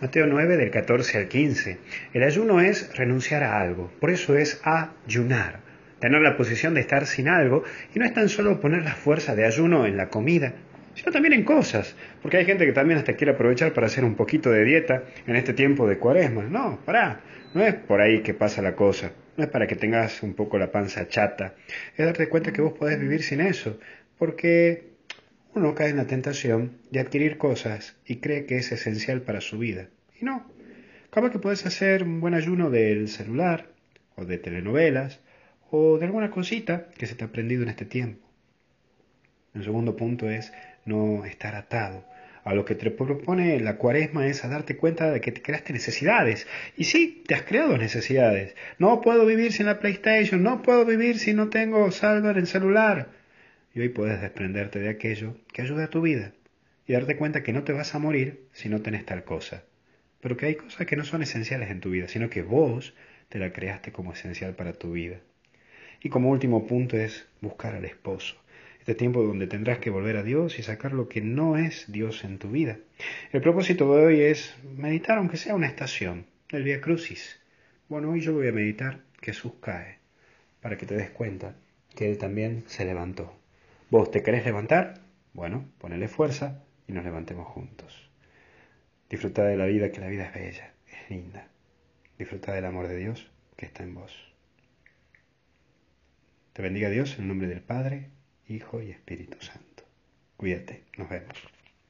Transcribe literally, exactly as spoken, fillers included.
Mateo nueve del catorce al quince. El ayuno es renunciar a algo, por eso es ayunar, tener la posición de estar sin algo, y no es tan solo poner la fuerza de ayuno en la comida, sino también en cosas, porque hay gente que también hasta quiere aprovechar para hacer un poquito de dieta en este tiempo de cuaresma. No, pará, no es por ahí que pasa la cosa, no es para que tengas un poco la panza chata, es darte cuenta que vos podés vivir sin eso, porque uno cae en la tentación de adquirir cosas y cree que es esencial para su vida. Y no. Capaz que puedes hacer un buen ayuno del celular, o de telenovelas, o de alguna cosita que se te ha aprendido en este tiempo. El segundo punto es no estar atado. A lo que te propone la cuaresma es a darte cuenta de que te creaste necesidades. Y sí, te has creado necesidades. No puedo vivir sin la PlayStation, no puedo vivir si no tengo saldo en el celular. Y hoy puedes desprenderte de aquello que ayuda a tu vida y darte cuenta que no te vas a morir si no tenés tal cosa, pero que hay cosas que no son esenciales en tu vida, sino que vos te la creaste como esencial para tu vida. Y como último punto es buscar al esposo. Este tiempo donde tendrás que volver a Dios y sacar lo que no es Dios en tu vida. El propósito de hoy es meditar, aunque sea una estación, el Vía Crucis. Bueno, hoy yo voy a meditar que Jesús cae, para que te des cuenta que Él también se levantó. ¿Vos te querés levantar? Bueno, ponele fuerza y nos levantemos juntos. Disfruta de la vida, que la vida es bella, es linda. Disfruta del amor de Dios que está en vos. Te bendiga Dios en el nombre del Padre, Hijo y Espíritu Santo. Cuídate, nos vemos.